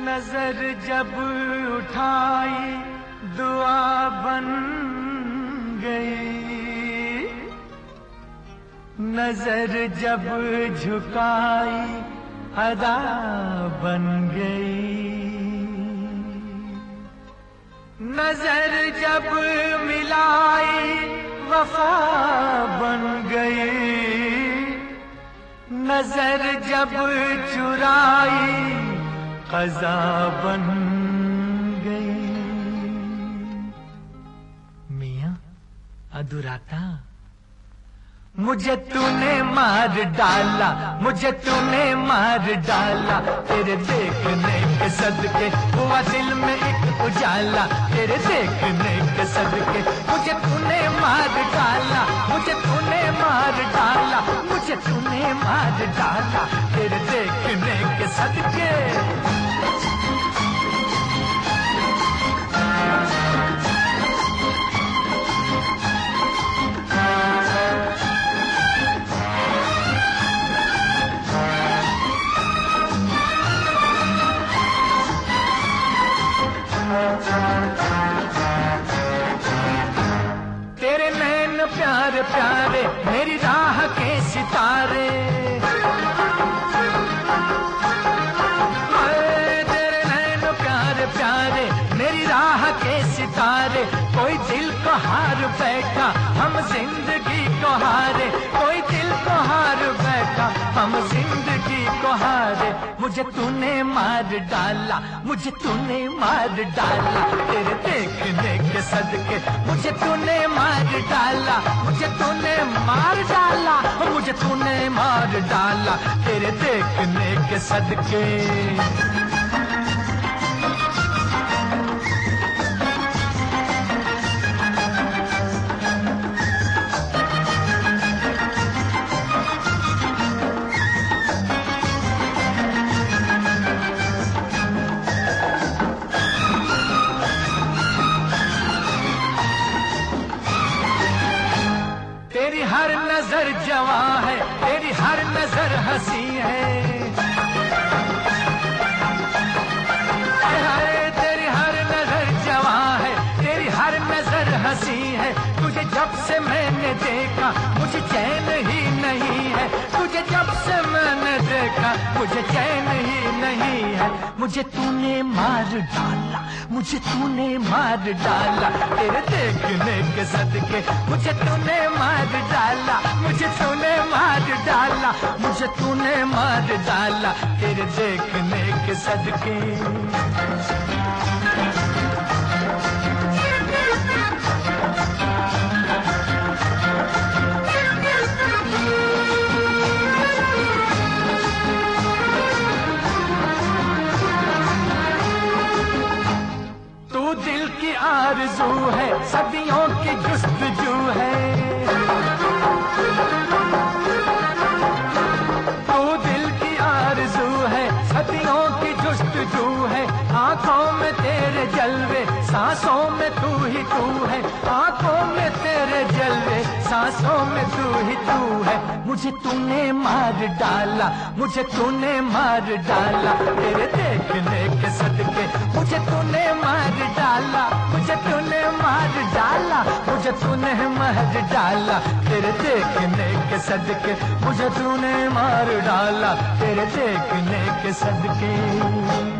नजर जब उठाई दुआ बन गई, नजर जब झुकाई अदा बन गई, नजर जब मिलाई वफा बन गई, नजर जब चुराई क़ज़ा बन गई। मियां अधूराता, मुझे तूने मार डाला, मुझे तूने मार डाला, तेरे देखने के सदके हुआ दिल में एक उजाला, तेरे देखने के सदके मुझे तूने मार डाला, मुझे तूने मार डाला, मुझे तूने मार डाला, तेरे देखने के सदके। तेरे नैन प्यारे प्यारे मेरी राह के सितारे, तेरे नैन प्यारे प्यारे मेरी राह के सितारे, कोई दिल को हार बैठा हम जिंदगी को हारे, कोई दिल को हार बैठा हम जिंदगी को हारे, मुझे तूने मार डाला, मुझे तूने मार डाला, तेरे देखने के सदके मुझे तूने मार डाला, मुझे तूने मार डाला, मुझे तूने मार डाला, तेरे देखने के सदके। तेरी हर नजर जवां है, तेरी हर नजर हंसी है, तेरी हर नजर जवां है, तेरी हर नजर हंसी है, तुझे जब से मैंने देखा मुझे चैन ही नहीं है, तुझे जब से मैंने देखा मुझे चैन ही नहीं है, मुझे तूने मार डाला, मुझे तूने मार डाला, तेरे देखने के सदके मुझे तूने मार डाला, मुझे तूने मार डाला, मुझे तूने मार डाला, तेरे देखने के सदके। दिल की आरज़ू है, सदियों की जुस्तजू है, तू दिल की आरज़ू है, सदियों की जुस्तजू है, आंखों में तेरे जलवे सांसों में तू ही तू है, आंखों में तेरे जलवे सांसों में तू ही तू है, मुझे तूने मार डाला, मुझे तूने मार डाला, तेरे देखने के सदके मुझे तूने मार डाला, मुझे तूने मार डाला, मुझे तूने मार डाला, तेरे देखने के सदके मुझे तूने मार डाला, तेरे देखने के सदके।